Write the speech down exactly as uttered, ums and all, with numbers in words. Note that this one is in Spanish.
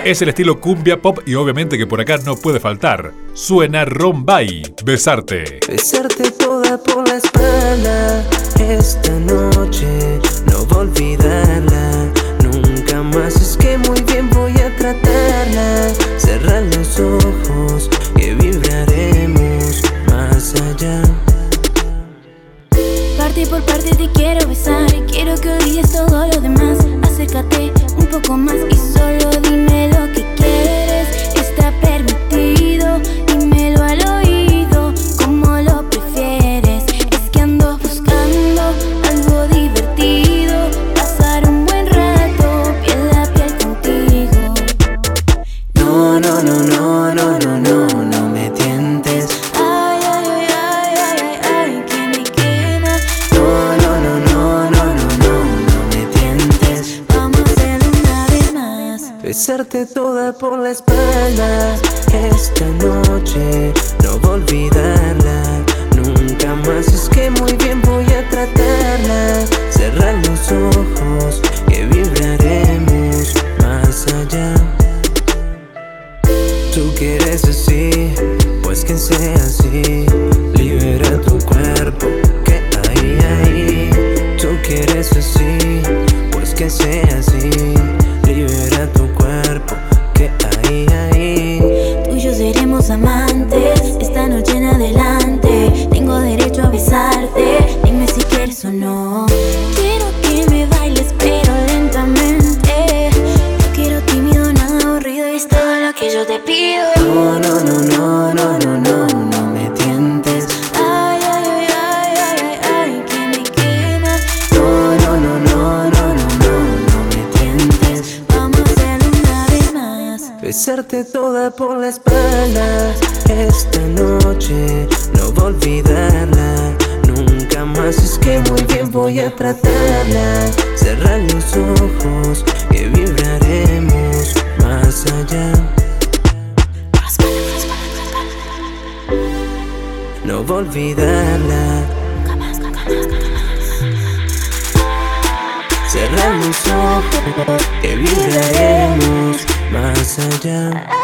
Es el estilo cumbia pop y obviamente que por acá no puede faltar. Suena Rombay, Besarte. Besarte toda por la espalda, esta noche no voy a olvidarla, nunca más. Es que muy bien voy a tratarla. Cerrar los ojos, que vibraremos más allá. Parte por parte te quiero besar, quiero que olvides todo lo demás. Acércate un poco más y solo dime lo que quieres. Está permitido, dímelo al oído, como lo prefieres. Es que ando buscando algo divertido, pasar un buen rato piel a piel contigo. No, no, no, no, no, no, no, no me tientes. Ay, ay, ay, ay, ay, ay, ay, que me quema. No, no, no, no, no, no, no, no me tientes. Vamos a hacerlo una vez más. Besarte toda por la espalda, esta noche no voy a olvidarla, nunca más. Es que muy bien voy a tratarla. Cerrar los ojos, que vibraremos más allá. Tú quieres así, pues que sea así. Libera tu cuerpo, que ahí, ahí. Tú quieres así, pues que sea así. Libera tu cuerpo, que ahí, ahí. Tú y yo seremos amantes, esta noche en adelante. Tengo derecho a besarte, dime si quieres o no. Quiero que me bailes pero lentamente. No quiero tímido, nada aburrido, y es todo lo que yo te pido. No, no, no, no, no, no, no, no me tientes. Ay, ay, ay, ay, ay, ay, ay, que me quema. No, no, no, no, no, no, no, no me tientes. Vamos a hacerlo una vez más. Besarte toda por la espalda, esta noche no voy a olvidarla, nunca más. Es que muy bien voy a tratarla. Cerrar los ojos, que vibraremos más allá. No voy a olvidarla. Cerrar los ojos, que vibraremos más allá.